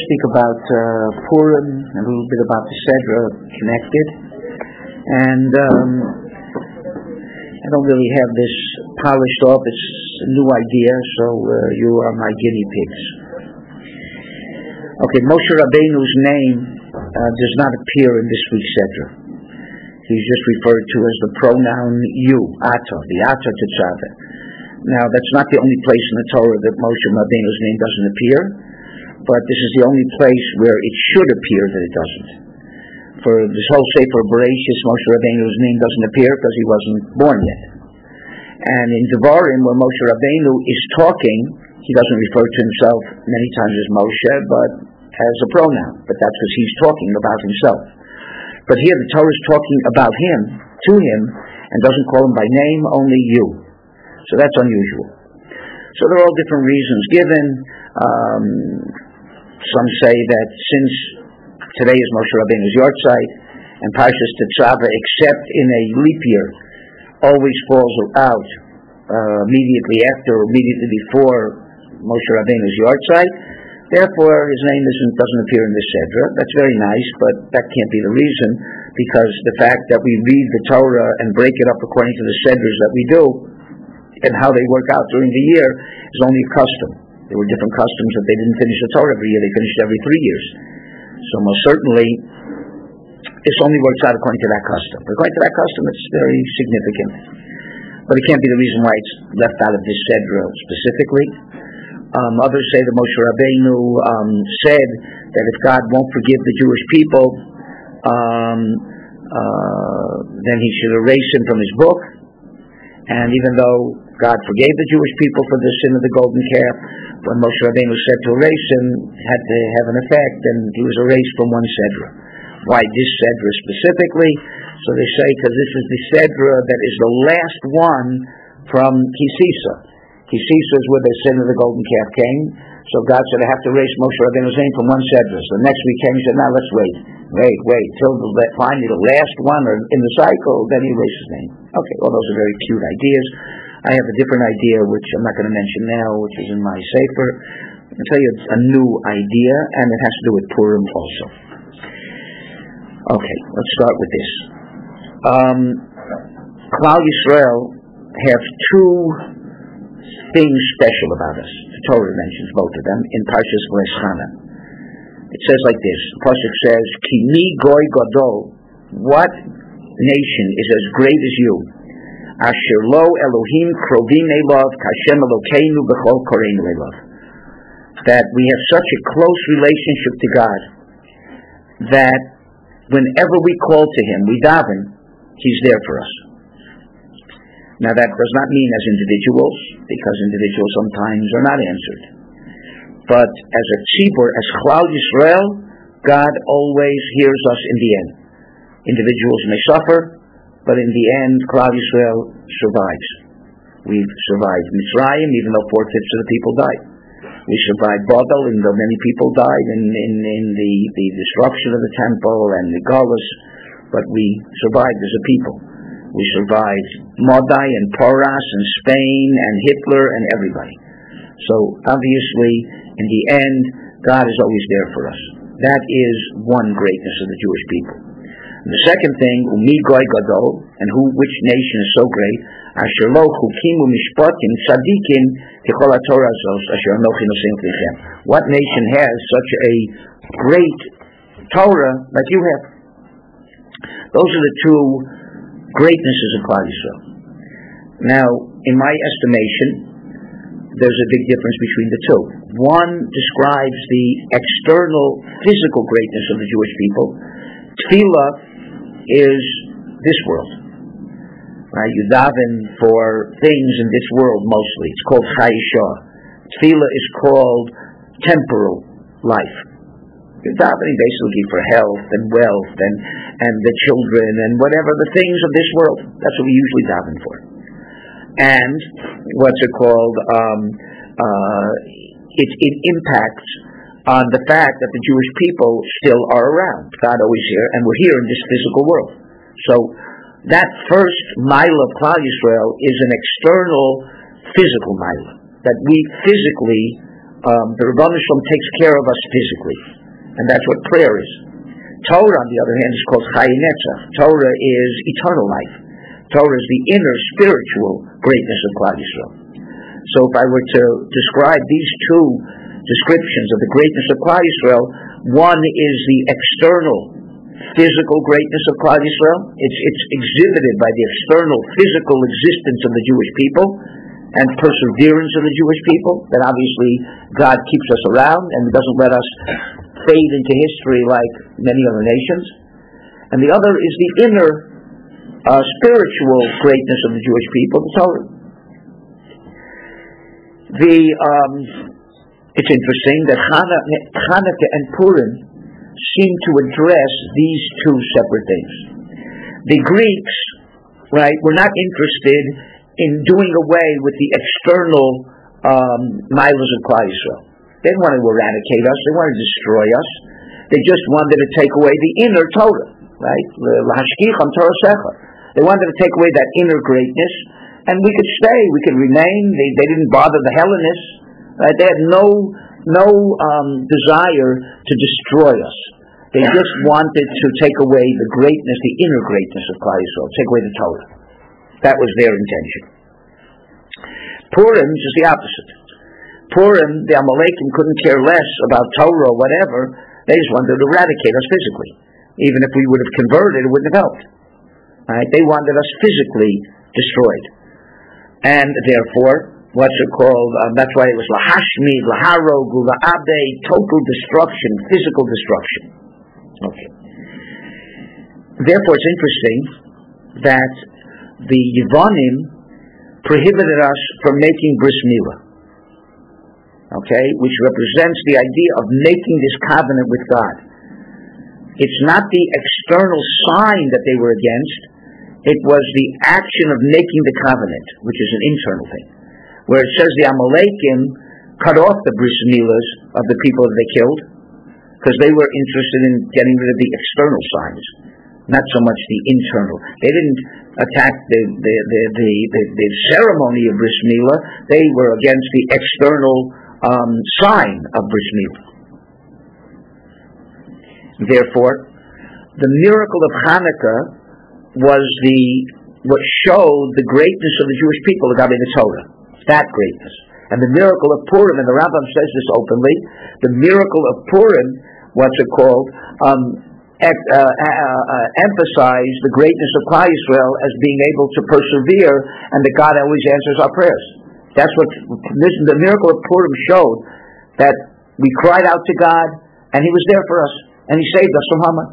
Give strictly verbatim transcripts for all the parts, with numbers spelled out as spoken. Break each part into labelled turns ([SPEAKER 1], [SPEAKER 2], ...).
[SPEAKER 1] speak about uh, Purim, a little bit about the Sedra connected. And um, I don't really have this polished off. It's a new idea, so uh, you are my guinea pigs. Okay, Moshe Rabbeinu's name uh, does not appear in this week's Sedra. He's just referred to as the pronoun you, Ata, the Ata Tetzaveh. Now, that's not the only place in the Torah that Moshe Rabbeinu's name doesn't appear, but this is the only place where it should appear that it doesn't. For this whole Sefer Bereshis, Moshe Rabbeinu's name doesn't appear because he wasn't born yet. And in Devarim, where Moshe Rabbeinu is talking, he doesn't refer to himself many times as Moshe, but as a pronoun. But that's because he's talking about himself. But here the Torah is talking about him, to him, and doesn't call him by name, only you. So that's unusual. So there are all different reasons given. Um, some say that since today is Moshe Rabbeinu's Yortzeit, and Parshas Tetzaveh, except in a leap year, always falls out uh, immediately after or immediately before Moshe Rabbeinu's Yortzeit. Therefore, his name isn't, doesn't appear in the Sedra. That's very nice, but that can't be the reason, because the fact that we read the Torah and break it up according to the Sedras that we do, and how they work out during the year, is only a custom. There were different customs that they didn't finish the Torah every year, they finished every three years. So most certainly, this only works out according to that custom. According to that custom, it's very significant. But it can't be the reason why it's left out of this Sedra specifically. Um, others say that Moshe Rabbeinu um, said that if God won't forgive the Jewish people, um, uh, then he should erase him from his book. And even though God forgave the Jewish people for the sin of the golden calf, when Moshe Rabbeinu said to erase him, it had to have an effect, and he was erased from one Sedra. Why this Sedra specifically? So they say because this is the Sedra that is the last one from Kisisa. Kisisa is where the sin of the golden calf came. So God said, I have to erase Moshe Rabbeinu's name from one Sedra. So the next week came, he said, now let's wait. Wait, wait, till the, finally the last one or in the cycle, then he erased his name. Okay, well, those are very cute ideas. I have a different idea, which I'm not going to mention now, which is in my Sefer. I'll tell you it's a new idea, and it has to do with Purim also. Okay, let's start with this. Um, Klal Yisrael have two things special about us. The Torah mentions both of them in Parshas V'eschana. It says like this. The pasuk says, "Ki mi goy gadol." What nation is as great as you? Asher lo Elohim krovim elav kashem Elokeinu b'chol koreinu elav. That we have such a close relationship to God that whenever we call to Him, we daven, He's there for us. Now that does not mean as individuals, because individuals sometimes are not answered. But as a tzibur, as Klal Yisrael, God always hears us in the end. Individuals may suffer, but in the end, Klal Yisrael survives. We've survived Mitzrayim, even though four-fifths of the people died. We survived Babel, even though many people died in, in, in the, the destruction of the temple and the Galus, but we survived as a people. We survived Madai and Porras and Spain and Hitler and everybody. So obviously, in the end, God is always there for us. That is one greatness of the Jewish people. And the second thing, Umi Goy Gadol, and who, which nation is so great? Asher lo chukim u'mishpatim tzadikim kechol haTorah zos asher anochi nosein lechem. What nation has such a great Torah like you have? Those are the two greatnesses of Klal Yisrael. Now, in my estimation, there's a big difference between the two. One describes the external physical greatness of the Jewish people. Tefillah is this world. Right? You daven for things in this world mostly. It's called Chayishah. Tefillah is called temporal life. You're davening basically for health and wealth and, and the children and whatever the things of this world. That's what we usually daven for. And what's it called? Um, uh, it, it impacts on the fact that the Jewish people still are around. God always here, and we're here in this physical world. So that first mile of Klal Yisrael is an external physical mile, that we physically um, the Rebbeinu Shalom takes care of us physically, and that's what prayer is. Torah, on the other hand, is called Chai Netzach. Torah is eternal life. Torah is the inner spiritual greatness of Klal Yisrael. So if I were to describe these two descriptions of the greatness of Klal Yisrael, one is the external physical greatness of Klal Yisrael. It's, it's exhibited by the external physical existence of the Jewish people and perseverance of the Jewish people, that obviously God keeps us around and doesn't let us fade into history like many other nations. And the other is the inner uh, spiritual greatness of the Jewish people, the Torah. The, um, it's interesting that Hanukkah and Purim seem to address these two separate things. The Greeks, right, were not interested in doing away with the external um, milas of Klal Yisrael. They didn't want to eradicate us. They wanted to destroy us. They just wanted to take away the inner Torah, right? L'hashkicham Torah secha. They wanted to take away that inner greatness, and we could stay. We could remain. They, they didn't bother the Hellenists. Right? They had no no um, desire to destroy us. They just wanted to take away the greatness, the inner greatness of Klal Yisrael, take away the Torah. That was their intention. Purim is the opposite. Purim, the Amalekim couldn't care less about Torah or whatever. They just wanted to eradicate us physically. Even if we would have converted, it wouldn't have helped. Right? They wanted us physically destroyed. And therefore, what's it called? Um, that's why it was lahashmid, laharogu, la'abe, total destruction, physical destruction. Okay. Therefore, it's interesting that the Yevonim prohibited us from making bris milah. Okay, which represents the idea of making this covenant with God. It's not the external sign that they were against. It was the action of making the covenant, which is an internal thing. Where it says the Amalekim cut off the bris milahs of the people that they killed, because they were interested in getting rid of the external signs, not so much the internal. They didn't attack the the the the, the, the ceremony of bris milah. They were against the external um, sign of bris milah. Therefore, the miracle of Hanukkah was the what showed the greatness of the Jewish people regarding the Torah. That greatness. And the miracle of Purim, and the Rambam says this openly, the miracle of Purim, what's it called, um, uh, uh, uh, emphasize the greatness of Klal Yisrael as being able to persevere, and that God always answers our prayers. That's what this, the miracle of Purim showed, that we cried out to God, and He was there for us, and He saved us from Haman.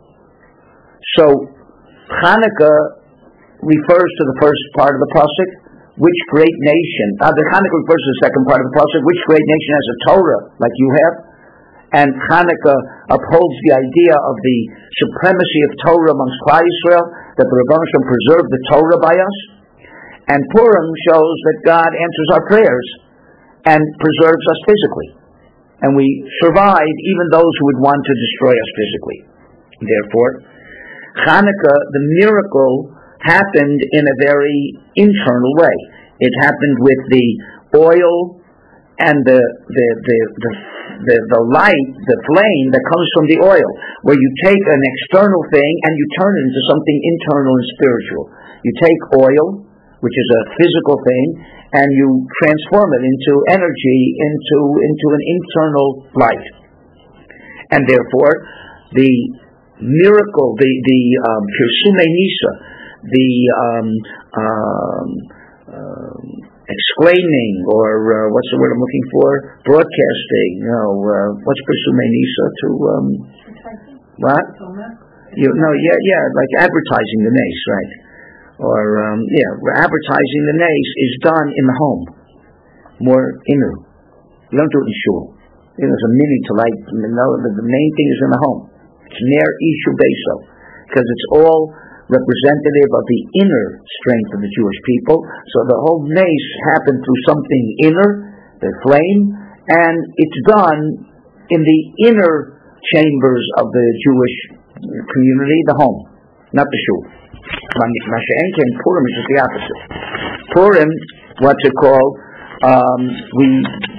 [SPEAKER 1] So, Hanukkah refers to the first part of the pasuk, which great nation, uh, the Hanukkah refers to the second part of the pasuk, which great nation has a Torah like you have, and Hanukkah upholds the idea of the supremacy of Torah amongst Klal Yisrael, that the Rebbeinu Shalom preserved the Torah by us, and Purim shows that God answers our prayers and preserves us physically, and we survive even those who would want to destroy us physically. Therefore, Hanukkah, the miracle, happened in a very internal way. It happened with the oil and the the the the, the, the light, the flame that comes from the oil, where you take an external thing and you turn it into something internal and spiritual. You take oil, which is a physical thing, and you transform it into energy, into into an internal light. And therefore, the miracle, the the um, Pirsumei Nisa, the um, um, um, exclaiming, or uh, what's the word I'm looking for? Broadcasting. You know, uh, what's Pirsumei Nisa to um, what? You no, yeah, yeah, like advertising the nace, right? Or um, yeah, advertising the nace is done in the home, more inner. You don't do it in shul. You know, there's a mini to light. You know, the, the main thing is in the home. It's near Ishu Beso, because it's all representative of the inner strength of the Jewish people. So the whole nace happened through something inner, the flame, and it's done in the inner chambers of the Jewish community, the home, not the shul. Masha'en came Purim is just the opposite. Purim, what's it called? Um, we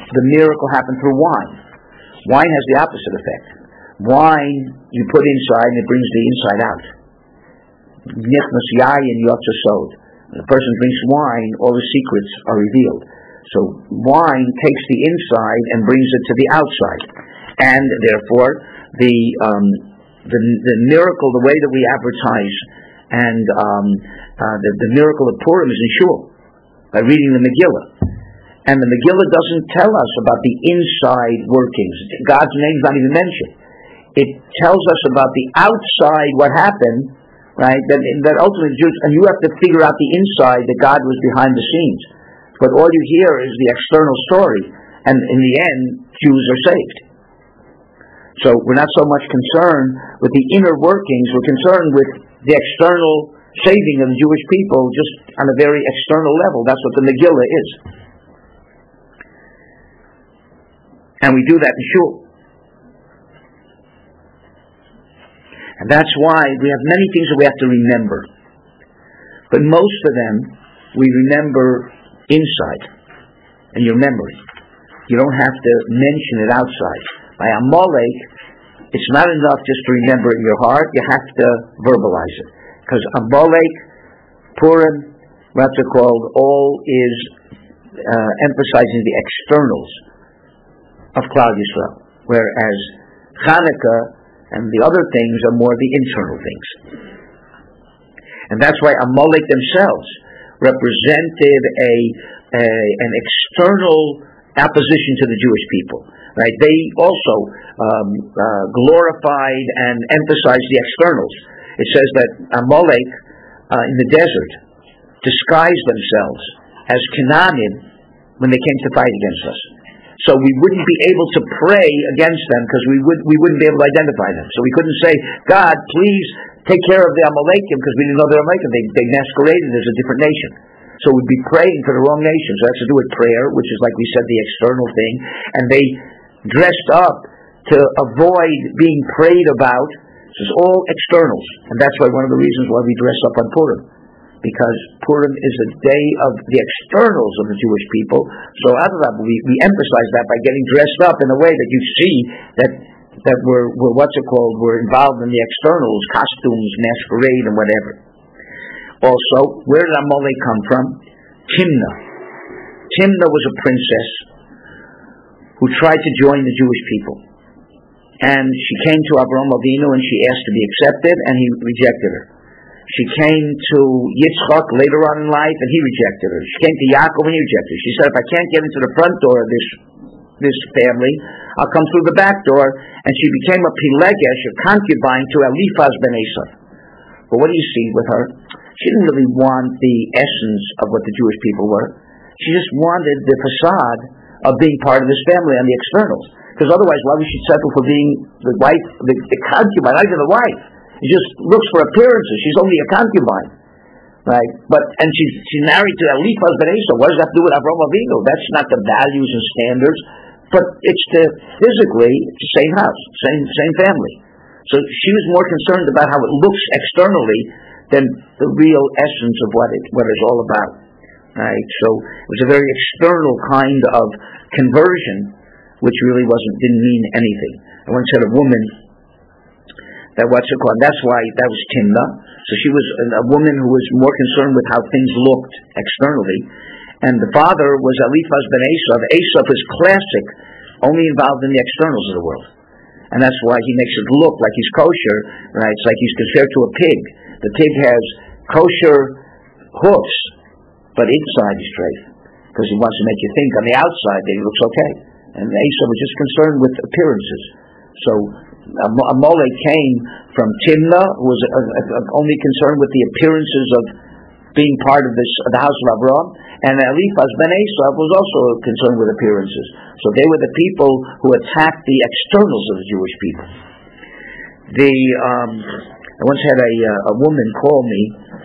[SPEAKER 1] the miracle happened through wine. Wine has the opposite effect. Wine you put inside and it brings the inside out. Nichnas yayin yotza sod. When a person drinks wine, all the secrets are revealed. So wine takes the inside and brings it to the outside, and therefore the um, the, the miracle, the way that we advertise, and um, uh, the, the miracle of Purim is in shul by reading the Megillah, and the Megillah doesn't tell us about the inside workings. God's name is not even mentioned. It tells us about the outside, what happened, right? That that ultimately Jews, and you have to figure out the inside that God was behind the scenes. But all you hear is the external story, and in the end, Jews are saved. So we're not so much concerned with the inner workings, we're concerned with the external saving of the Jewish people just on a very external level. That's what the Megillah is. And we do that in shul. And that's why we have many things that we have to remember. But most of them, we remember inside, in your memory. You don't have to mention it outside. By Amalek, it's not enough just to remember it in your heart, you have to verbalize it. Because Amalek, Purim, what's it called, all is uh, emphasizing the externals of Klal Yisrael, whereas Chanukah and the other things are more the internal things. And that's why Amalek themselves represented a, a an external opposition to the Jewish people, right? They also um, uh, glorified and emphasized the externals. It says that Amalek uh, in the desert disguised themselves as Canaanim when they came to fight against us. So we wouldn't be able to pray against them because we would we wouldn't be able to identify them. So we couldn't say, God, please take care of the Amalekim, because we didn't know they were Amalekim. They, they masqueraded as a different nation. So we'd be praying for the wrong nation. So that's to do with prayer, which is, like we said, the external thing. And they dressed up to avoid being prayed about. This is all externals. And that's why one of the reasons why we dress up on Purim. Because Purim is a day of the externals of the Jewish people. So out of that, we, we emphasize that by getting dressed up in a way that you see that that we're, we're, what's it called, we're involved in the externals, costumes, masquerade, and whatever. Also, where did Amalek come from? Timnah. Timnah was a princess who tried to join the Jewish people. And she came to Avraham Avinu and she asked to be accepted, and he rejected her. She came to Yitzchak later on in life, and he rejected her. She came to Yaakov, and he rejected her. She said, if I can't get into the front door of this this family, I'll come through the back door. And she became a Pilegesh, a concubine to Eliphaz ben Esav. But what do you see with her? She didn't really want the essence of what the Jewish people were. She just wanted the facade of being part of this family on the externals. Because otherwise, why would she settle for being the wife, the, the concubine, not even the wife? She just looks for appearances. She's only a concubine, right? But and she's she's married to Eliphaz ben Esav. What does that have to do with Avraham Avinu? That's not the values and standards, but it's the physically it's the same house, same same family. So she was more concerned about how it looks externally than the real essence of what it what it's all about, right? So it was a very external kind of conversion, which really wasn't didn't mean anything. I once had a woman. That what's it called? That's why that was Timnah. So she was a woman who was more concerned with how things looked externally. And the father was Eliphaz ben Esav. Esav is classic, only involved in the externals of the world. And that's why he makes it look like he's kosher, right? It's like he's compared to a pig. The pig has kosher hoofs, but inside he's straight. Because he wants to make you think on the outside that he looks okay. And Esav was just concerned with appearances. So Amalek came from Timnah, who was uh, uh, only concerned with the appearances of being part of this of the house of Avraham, and Eliphaz ben Esav was also concerned with appearances. So they were the people who attacked the externals of the Jewish people. The um, I once had a uh, a woman call me,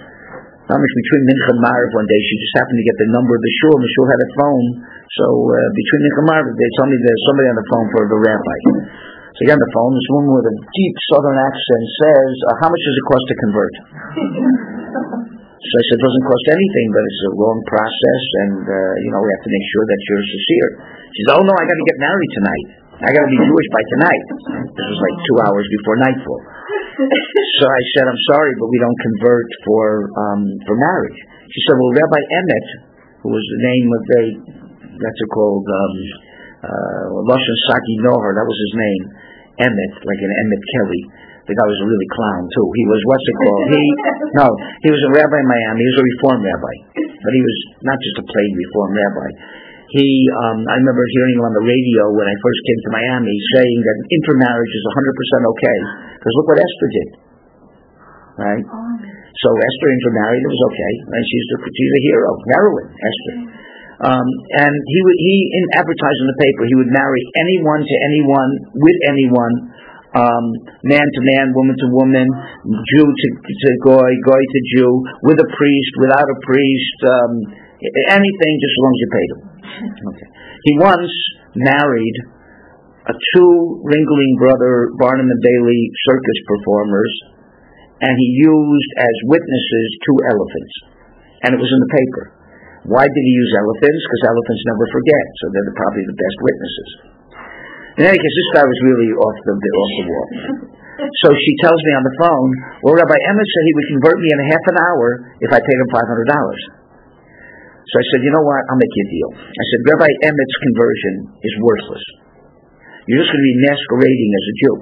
[SPEAKER 1] between Mincha and Marav one day. She just happened to get the number of the shul, and the shul had a phone. So uh, between Mincha and Marav, they told me there's somebody on the phone for the rabbi. So again, the phone, this woman with a deep southern accent says, uh, how much does it cost to convert? So I said, it doesn't cost anything, but it's a long process, and, uh, you know, we have to make sure that you're sincere. She said, oh, no, I got to get married tonight. I got to be Jewish by tonight. This was like two hours before nightfall. So I said, I'm sorry, but we don't convert for um, for marriage. She said, well, Rabbi Emmett, who was the name of the, that's it called, um, uh, Lashon Saki Nohar, that was his name, Emmett, like an Emmett Kelly. The guy was a really clown, too. He was, what's it called? He, no, he was a rabbi in Miami. He was a Reform rabbi. But he was not just a plain Reform rabbi. He, um, I remember hearing him on the radio when I first came to Miami saying that intermarriage is one hundred percent okay. Because look what Esther did. Right? So Esther intermarried, it was okay. And she's a, she's a hero. Heroine, Esther. Um, and he would, he, in advertising the paper, he would marry anyone to anyone, with anyone, um, man to man, woman to woman, Jew to, to Goy, Goy to Jew, with a priest, without a priest, um, anything, just as long as you paid him. Okay. He once married a two Ringling Brother Barnum and Bailey circus performers, and he used as witnesses two elephants. And it was in the paper. Why did he use elephants? Because elephants never forget, so they're probably the best witnesses. In any case, this guy was really off the off the wall. So she tells me on the phone, well, Rabbi Emmett said he would convert me in a half an hour if I paid him five hundred dollars. So I said, you know what, I'll make you a deal. I said, Rabbi Emmett's conversion is worthless. You're just going to be masquerading as a Jew.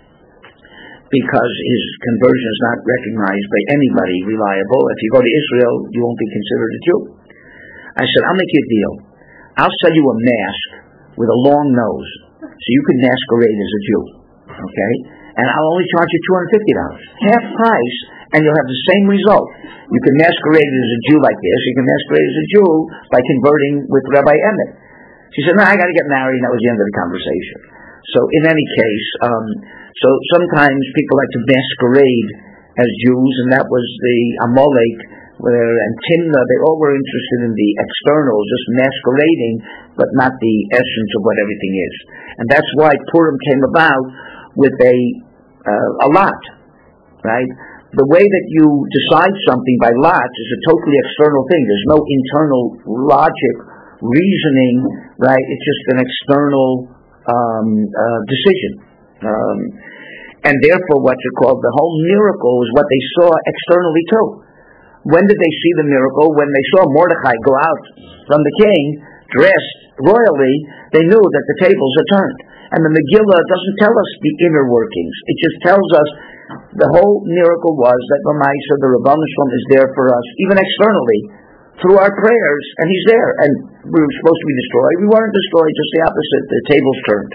[SPEAKER 1] Because his conversion is not recognized by anybody reliable. If you go to Israel, you won't be considered a Jew. I said, I'll make you a deal. I'll sell you a mask with a long nose, so you can masquerade as a Jew. Okay? And I'll only charge you two hundred fifty dollars. Half price, and you'll have the same result. You can masquerade as a Jew like this. You can masquerade as a Jew by converting with Rabbi Emmett. She said, no, I got to get married, and that was the end of the conversation. So in any case, um, so sometimes people like to masquerade as Jews, and that was the Amalek, where, and Timnah, they all were interested in the external, just masquerading, but not the essence of what everything is. And that's why Purim came about with a uh, a lot, right? The way that you decide something by lots is a totally external thing. There's no internal logic, reasoning, right? It's just an external um, uh, decision. Um, and therefore, what's it called? The whole miracle is what they saw externally too. When did they see the miracle? When they saw Mordechai go out from the king, dressed royally, they knew that the tables are turned. And the Megillah doesn't tell us the inner workings. It just tells us the whole miracle was that Lamaisa, the Rebbeinu Shalom, is there for us, even externally, through our prayers, and he's there. And we were supposed to be destroyed. We weren't destroyed, just the opposite. The tables turned.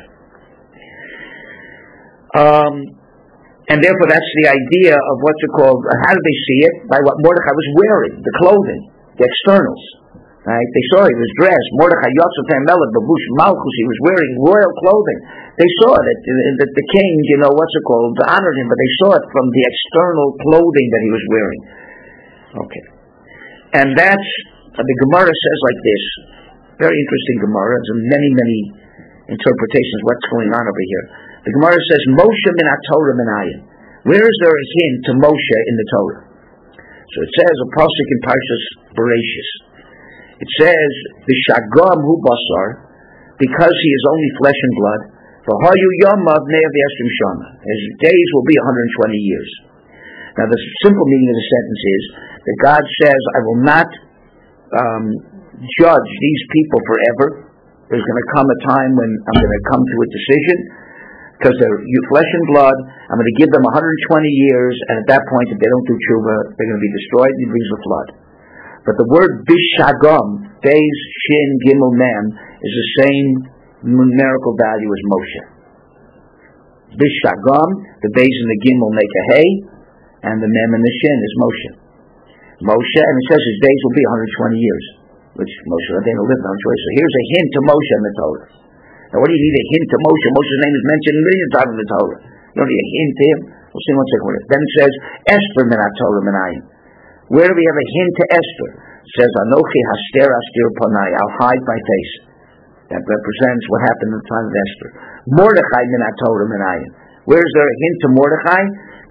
[SPEAKER 1] Um, and therefore that's the idea of what's it called, how did they see it? By what Mordechai was wearing, the clothing, the externals. Right? They saw he was dressed. Mordechai Yosef HaMelech, Babush Malchus, he was wearing royal clothing. They saw that, that the king, you know, what's it called, honored him, but they saw it from the external clothing that he was wearing. Okay. And that's, uh, the Gemara says like this, very interesting Gemara, there's many, many interpretations of what's going on over here. The Gemara says, Moshe min ha-Torah min ayin. Where is there a hint to Moshe in the Torah? So it says, a pasuk in Parshas Bereshis. It says, V'shagam hu basar, because he is only flesh and blood, v'hayu yamav ne'av yashrim shana. His days will be one hundred twenty years. Now the simple meaning of the sentence is that God says, I will not um, judge these people forever. There's going to come a time when I'm going to come to a decision, because they're flesh and blood. I'm going to give them one hundred twenty years, and at that point, if they don't do tshuva, they're going to be destroyed, and he brings the flood. But the word bishagam, beis, shin, gimel, mem, is the same numerical value as Moshe. Bishagam, the beis and the gimel make a hay, and the mem and the shin is Moshe. Moshe, and it says his days will be one hundred twenty years, which Moshe Rabbeinu lived on choice. So here's a hint to Moshe in the Torah. Now what do you need a hint to Moshe? Moshe's name is mentioned a million times in the Torah. You don't need a hint to him. We'll see one second with it. Then it says, Esther min ha-Torah min ayin. Where do we have a hint to Esther? It says, Anochi haster astir panai, I'll hide my face. That represents what happened in the time of Esther. Mordechai min ha-Torah min ayin. Where is there a hint to Mordechai?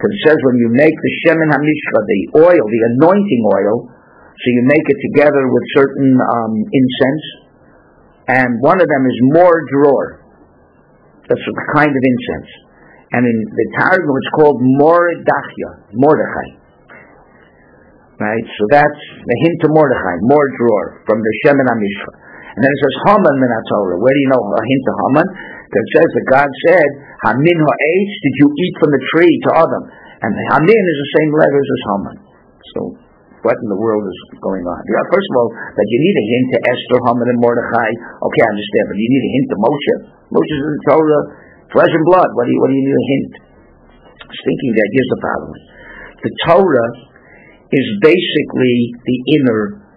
[SPEAKER 1] Because it says when you make the Shemen HaMishcha, the oil, the anointing oil, so you make it together with certain um, incense, and one of them is more dror. That's a kind of incense. And in the Targum it's called Mordechai, Mordechai. Right? So that's the hint to Mordechai, more dror, from the Shemen HaMishcha. And then it says Haman min HaTorah. Where do you know a hint to Haman? Because it says that God said, Hamin ha'etz, did you eat from the tree to Adam? And Hamin is the same letters as Haman. So what in the world is going on? Yeah, first of all, that you need a hint to Esther, Haman, and Mordechai. Okay, I understand, but you need a hint to Moshe. Moshe is in the Torah, flesh and blood. What do you, what do you need a hint? I was thinking that here's the following. The Torah is basically the inner,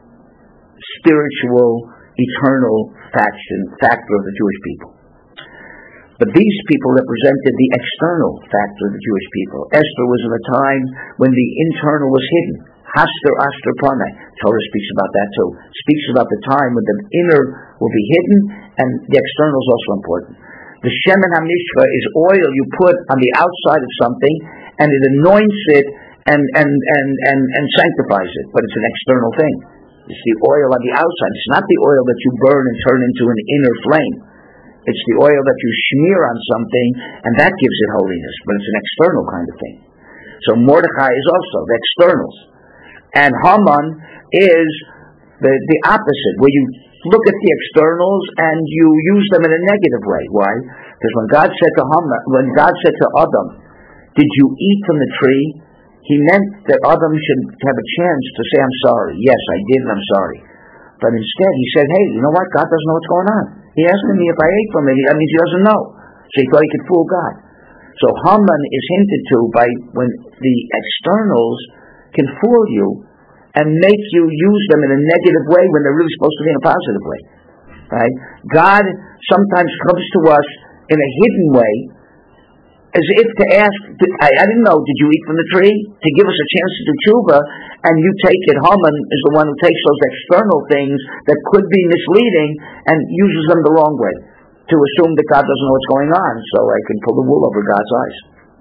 [SPEAKER 1] spiritual, eternal faction, factor of the Jewish people. But these people represented the external factor of the Jewish people. Esther was in a time when the internal was hidden. Haster Aster Panai. Torah speaks about that too. Speaks about the time when the inner will be hidden and the external is also important. The Shemen HaMishcha is oil you put on the outside of something and it anoints it and, and, and, and, and sanctifies it. But it's an external thing. It's the oil on the outside. It's not the oil that you burn and turn into an inner flame. It's the oil that you smear on something, and that gives it holiness. But it's an external kind of thing. So Mordechai is also the externals. And Haman is the, the opposite, where you look at the externals and you use them in a negative way. Why? Because when God said to Haman, when God said to Adam, did you eat from the tree? He meant that Adam should have a chance to say, I'm sorry. Yes, I did, and I'm sorry. But instead, he said, hey, you know what? God doesn't know what's going on. He asked me if I ate from it. That means he doesn't know. So he thought he could fool God. So Haman is hinted to by when the externals can fool you and make you use them in a negative way when they're really supposed to be in a positive way. Right? God sometimes comes to us in a hidden way, as if to ask, I, I didn't know, did you eat from the tree? To give us a chance to do tshuva, and you take it, Haman is the one who takes those external things that could be misleading and uses them the wrong way, to assume that God doesn't know what's going on, so I can pull the wool over God's eyes.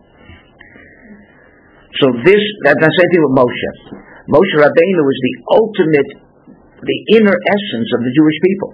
[SPEAKER 1] So this, that's the same thing with Moshe. Moshe Rabbeinu is the ultimate, the inner essence of the Jewish people.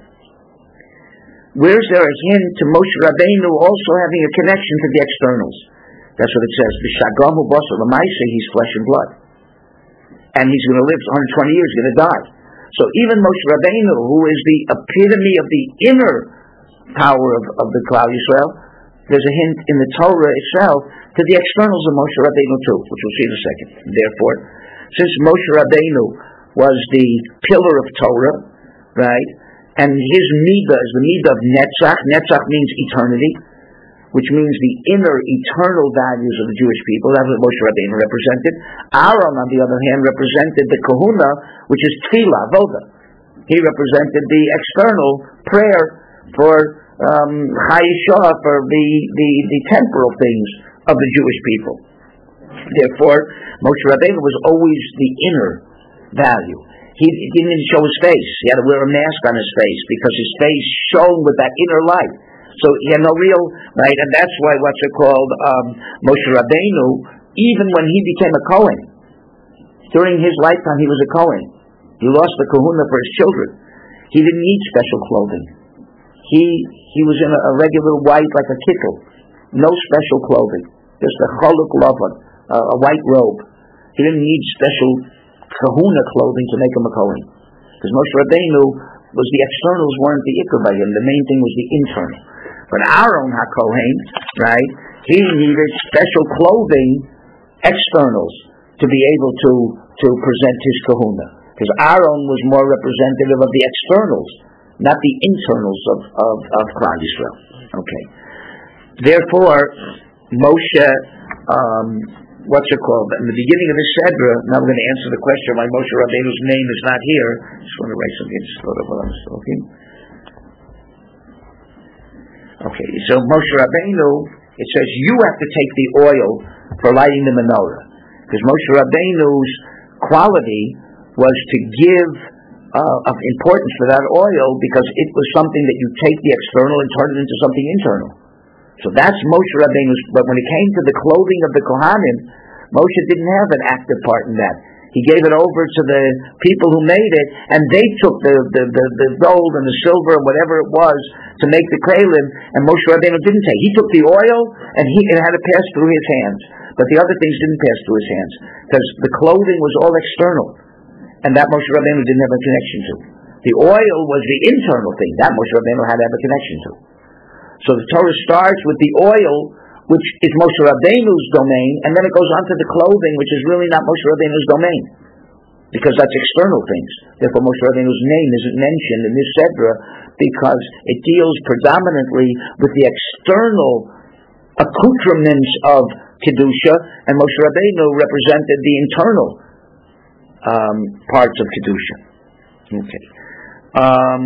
[SPEAKER 1] Where's there a hint to Moshe Rabbeinu also having a connection to the externals? That's what it says. B'shagamu basar l'maaseh, he's flesh and blood, and he's going to live one hundred twenty years, he's going to die. So even Moshe Rabbeinu, who is the epitome of the inner power of, of the Klal Yisrael, there's a hint in the Torah itself to the externals of Moshe Rabbeinu too, which we'll see in a second. Therefore, since Moshe Rabbeinu was the pillar of Torah, right, and his midah is the midah of Netzach. Netzach means eternity, which means the inner eternal values of the Jewish people. That's what Moshe Rabbeinu represented. Aaron, on the other hand, represented the kahuna, which is tefillah, avoda. He represented the external prayer for um, Chayishah, for the, the, the temporal things of the Jewish people. Therefore, Moshe Rabbeinu was always the inner value. He, he didn't even show his face. He had to wear a mask on his face because his face shone with that inner light. So he had no real, right? And that's why what's it called, um, Moshe Rabbeinu, even when he became a Kohen, during his lifetime he was a Kohen. He lost the kahuna for his children. He didn't need special clothing. He he was in a, a regular white, like a kittel. No special clothing. Just a choluk lavan, a, a white robe. He didn't need special kahuna clothing to make him a Kohen. Because Moshe Rabbeinu was the externals weren't the ikar by him. The main thing was the internal. But Aaron HaKohen, right, he needed special clothing, externals, to be able to, to present his kahuna. Because Aaron was more representative of the externals, not the internals of, of, of Klal Yisrael. Okay. Therefore, Moshe, um, what's it called? In the beginning of the Sedra, now we're going to answer the question why Moshe Rabbeinu's name is not here. I just want to write something just while I'm talking. Okay, so Moshe Rabbeinu, it says you have to take the oil for lighting the menorah. Because Moshe Rabbeinu's quality was to give uh, of importance for that oil because it was something that you take the external and turn it into something internal. So that's Moshe Rabbeinu's. But when it came to the clothing of the Kohanim, Moshe didn't have an active part in that. He gave it over to the people who made it, and they took the, the, the, the gold and the silver and whatever it was to make the kelim, and Moshe Rabbeinu didn't take. He took the oil, and he it had to pass through his hands. But the other things didn't pass through his hands, because the clothing was all external, and that Moshe Rabbeinu didn't have a connection to. The oil was the internal thing. That Moshe Rabbeinu had to have a connection to. So the Torah starts with the oil, which is Moshe Rabbeinu's domain, and then it goes on to the clothing, which is really not Moshe Rabbeinu's domain, because that's external things. Therefore, Moshe Rabbeinu's name isn't mentioned in this Sedra, because it deals predominantly with the external accoutrements of Kedusha, and Moshe Rabbeinu represented the internal um, parts of Kedusha. Okay. Um,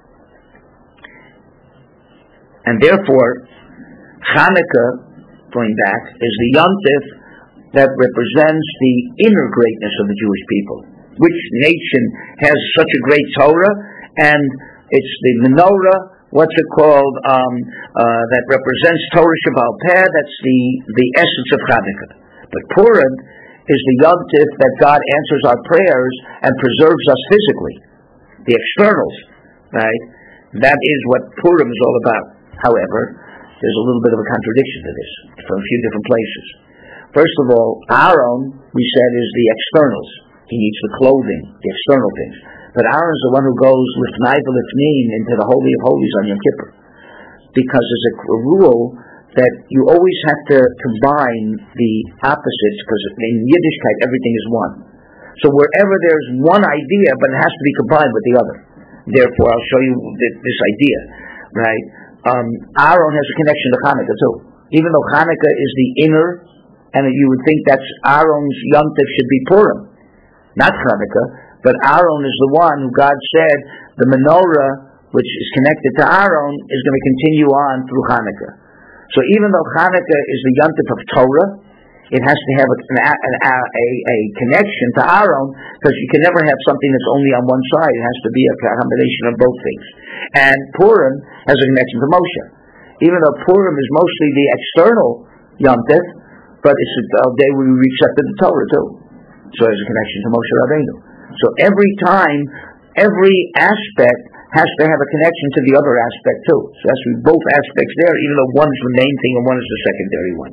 [SPEAKER 1] and therefore, Chanukah, going back, is the yontif that represents the inner greatness of the Jewish people. Which nation has such a great Torah? And it's the menorah, what's it called, um, uh, that represents Torah Shebaal Peh, that's the, the essence of Chanukah. But Purim is the yontif that God answers our prayers and preserves us physically. The externals, right? That is what Purim is all about. However, there's a little bit of a contradiction to this from a few different places. First of all, Aaron, we said, is the externals. He needs the clothing, the external things. But Aaron is the one who goes lifnai v'lifnin into the Holy of Holies on Yom Kippur. Because there's a, a rule that you always have to combine the opposites, because in Yiddishkeit everything is one. So wherever there's one idea, but it has to be combined with the other. Therefore, I'll show you th- this idea, right? Um, Aaron has a connection to Chanukah too. Even though Chanukah is the inner, and you would think that's Aaron's yontif should be Purim, not Chanukah, but Aaron is the one who God said the menorah, which is connected to Aaron, is going to continue on through Chanukah. So even though Chanukah is the yontif of Torah, it has to have a, a, a, a connection to Aaron, because you can never have something that's only on one side. It has to be a combination of both things. And Purim has a connection to Moshe. Even though Purim is mostly the external yontif, but it's a day when we accepted the Torah too. So there's a connection to Moshe Rabbeinu. So every time, every aspect has to have a connection to the other aspect too. So that's both aspects there, even though one is the main thing and one is the secondary one.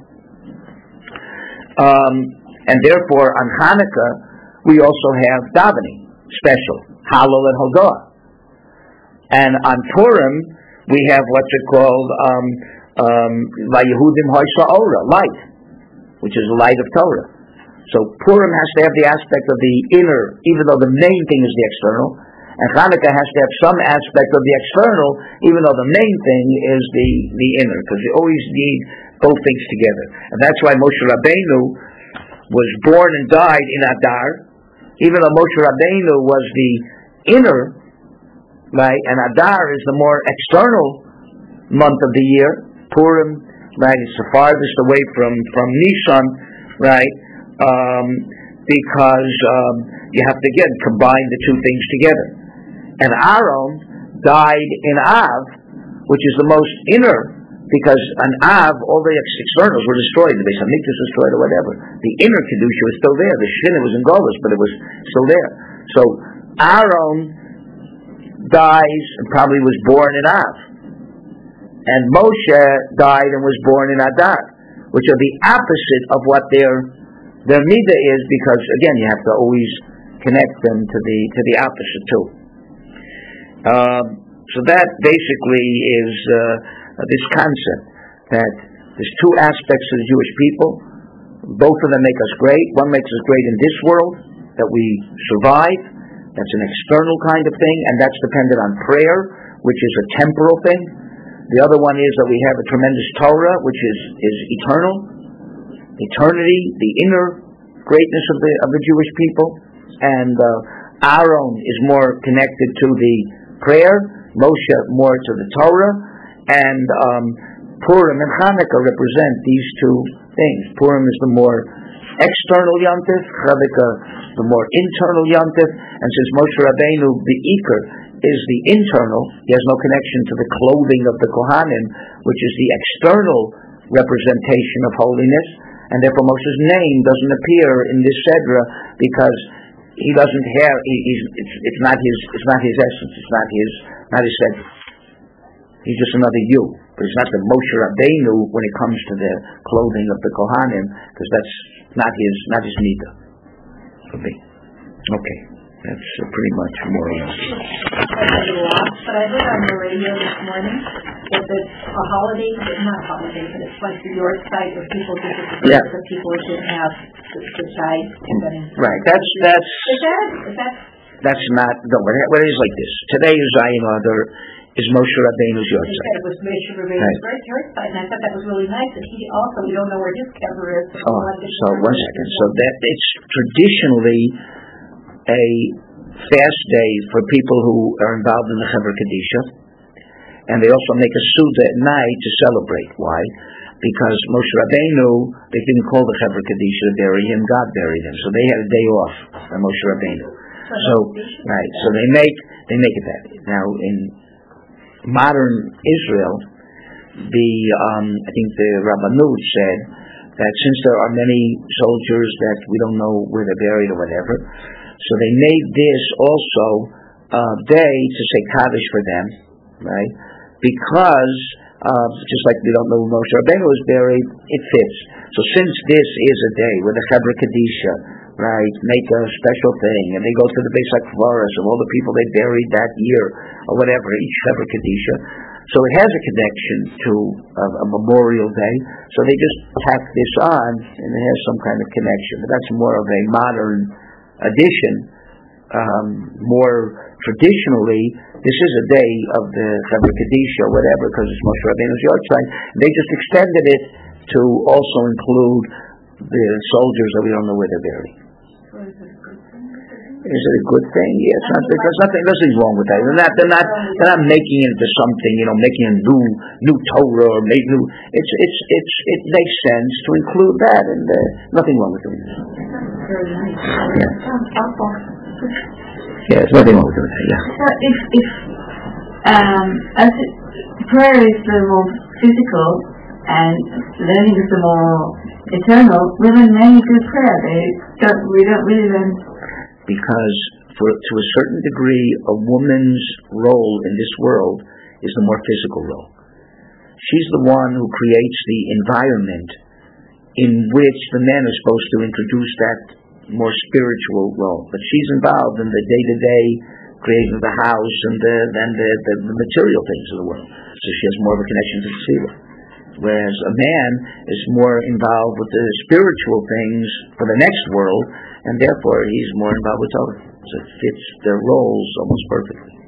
[SPEAKER 1] Um, and therefore, on Hanukkah, we also have davening, special, Hallel and Hodah. And on Purim, we have what's it called, um, um, Vayehudim Hoysa Ora, light, which is the light of Torah. So Purim has to have the aspect of the inner, even though the main thing is the external, and Hanukkah has to have some aspect of the external, even though the main thing is the, the inner, because you always need both things together. And that's why Moshe Rabbeinu was born and died in Adar, even though Moshe Rabbeinu was the inner, right, and Adar is the more external month of the year. Purim, right, is the farthest away from, from Nisan, right, um, because um, you have to, again, combine the two things together. And Aaron died in Av, which is the most inner, because on Av, all the externals were destroyed. The Beis Hamikdash was destroyed or whatever. The inner Kedusha was still there. The Shina was in Golus, but it was still there. So Aaron dies and probably was born in Av. And Moshe died and was born in Adar, which are the opposite of what their their midah is, because again you have to always connect them to the to the opposite too. Um, so that basically is uh, this concept that there's two aspects to the Jewish people. Both of them make us great. One makes us great in this world, that we survive. That's an external kind of thing, and that's dependent on prayer, which is a temporal thing. The other one is that we have a tremendous Torah, which is, is eternal. Eternity, the inner greatness of the of the Jewish people. And uh, Aaron is more connected to the prayer, Moshe more to the Torah, and um, Purim and Hanukkah represent these two things. Purim is the more external yontif, Hanukkah the more internal yontif, and since Moshe Rabbeinu, the Iker, is the internal, he has no connection to the clothing of the Kohanim, which is the external representation of holiness, and therefore Moshe's name doesn't appear in this Sedra because he doesn't have. He, he's it's, it's not his. It's not his essence. It's not his. Not his Sedra. He's just another you. But it's not the Moshe Rabbeinu when it comes to the clothing of the Kohanim, because that's not his. Not his midah. For me. Okay. That's uh, pretty much more or less.
[SPEAKER 2] But I heard on the radio this morning that there's a holiday, not a holiday, but it's like the York site where people do
[SPEAKER 1] yeah.
[SPEAKER 2] the people who didn't have the, the chai.
[SPEAKER 1] Right. That's that's.
[SPEAKER 2] Is that is that?
[SPEAKER 1] That's not. No. What it is like this. Today is Zayin Adar is Moshe Rabbeinu's York
[SPEAKER 2] site.
[SPEAKER 1] site.
[SPEAKER 2] It was Moshe Rabbeinu's right. York site, and I thought that was really nice. And he also, we don't know where his kever is. So
[SPEAKER 1] oh, so one second. So that it's traditionally a fast day for people who are involved in the Chevra Kadisha, and they also make a Suda at night to celebrate. Why? Because Moshe Rabbeinu, they didn't call the Chevra Kadisha to bury him, God buried him, so they had a day off for Moshe Rabbeinu. So, right, so they make they make it that. Now, in modern Israel, the um, I think the Rabbanut said that since there are many soldiers that we don't know where they're buried or whatever, so they made this also a day to say Kaddish for them, right? Because uh, just like we don't know where Moshe Rabbeinu was buried, it fits. So since this is a day where the Chevra Kadisha, right, make a special thing, and they go to the Beis HaKvaros of all the people they buried that year, or whatever, each Chevra Kadisha, so it has a connection to a, a memorial day, so they just tack this on, and it has some kind of connection. But that's more of a modern addition. Um, more traditionally, this is a day of the Chevra Kadisha or whatever, because it's Moshe Rabbeinu's York site. They just extended it to also include the soldiers that we don't know where they're buried. Is it a good thing? Yes, yeah, not, because nothing, nothing's wrong with that. They're not, they're not, they're not making it into something, you know, making a new, new Torah or make new. It's, it's, it's, it makes sense to include that, and uh, nothing wrong with doing that.
[SPEAKER 2] Very nice.
[SPEAKER 1] Yeah.
[SPEAKER 2] Sounds awful.
[SPEAKER 1] Yeah, there's nothing wrong with doing that. Yeah.
[SPEAKER 3] So if, if um, as it, prayer is the more physical and learning is the more eternal, women may do prayer. They don't. We don't really learn.
[SPEAKER 1] Because for, to a certain degree, a woman's role in this world is the more physical role. She's the one who creates the environment in which the man is supposed to introduce that more spiritual role. But she's involved in the day-to-day creating of the house and the, and the, the, the material things of the world. So she has more of a connection to the Tzila. Whereas a man is more involved with the spiritual things for the next world, and therefore he's more involved with Torah. So it fits their roles almost perfectly.